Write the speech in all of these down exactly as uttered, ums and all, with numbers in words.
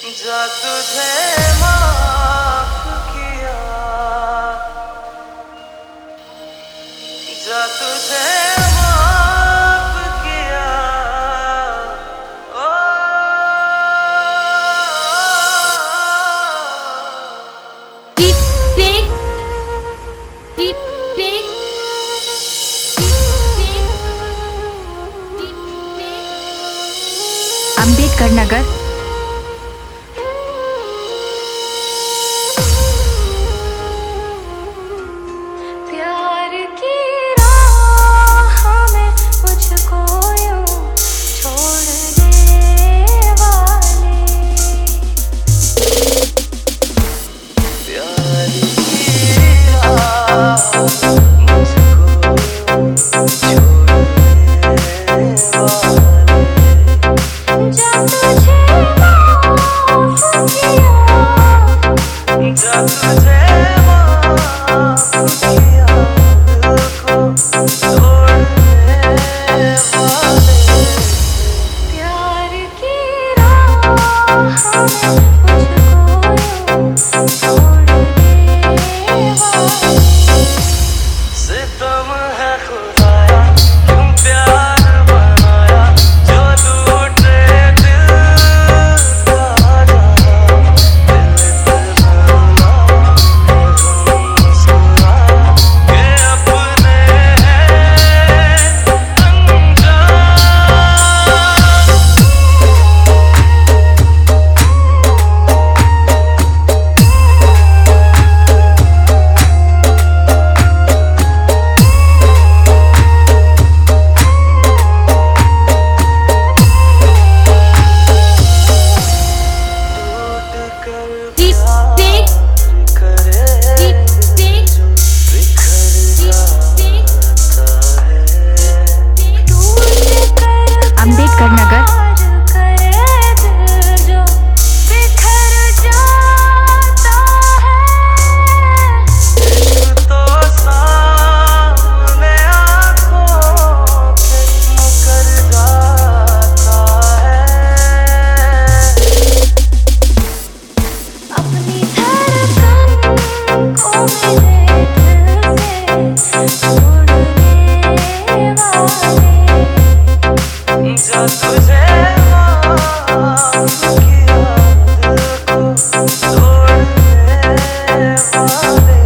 जा तुझे माफ किया, जा तुझे माफ किया। ओ Deep Pink, Deep Pink, Deep Pink. Ambedkar Nagar, प्यार की राह में मुझको यूं छोड़ने वाले, प्यार की राह मुझको छोड़ने वाले, जा तुझे माफ किया, जा तुझे माफ किया, दिल को तोड़ने वाले। प्यार की राह में मुझको यूं छोड़ने वाले। सितम है खुदाया, क्यों प्यार बनाया, जो लूटे दिल का जहां। दिल इतना है गम सुना के अपने हैं अनजान। टूट कर Deep Pink, प्यार करे Deep Pink, जो बिखर जाता है। टूट कर अंबेडकर नगर, प्यार करे दिल जो बिखर जाता है। इश्क तो सामने आँखों के मुकर जाता है। अपनी धड़कन को मेरे दिल से छोड़ने वाले, जा तुझे माफ किया, दिल को तोड़ने वाले।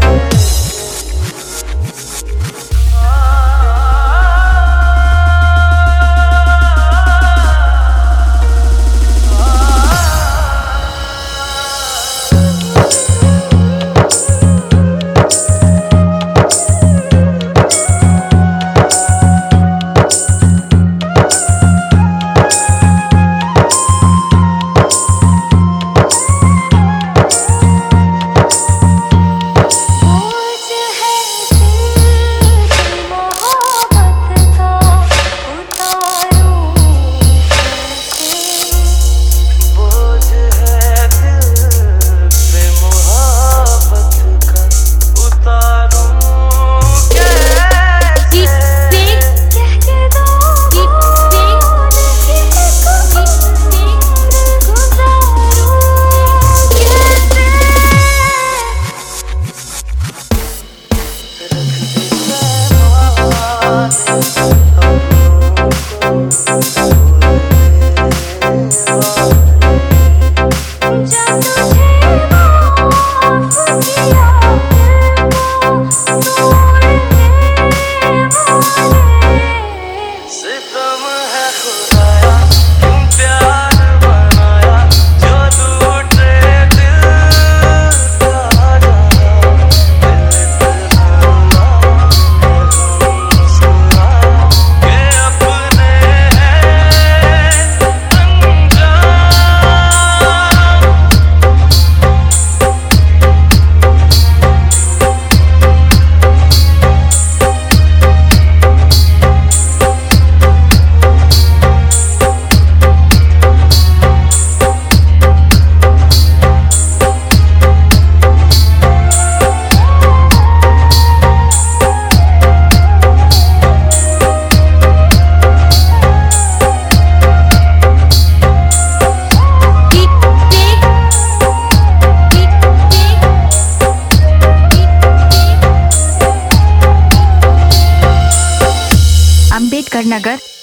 अंबेडकर नगर,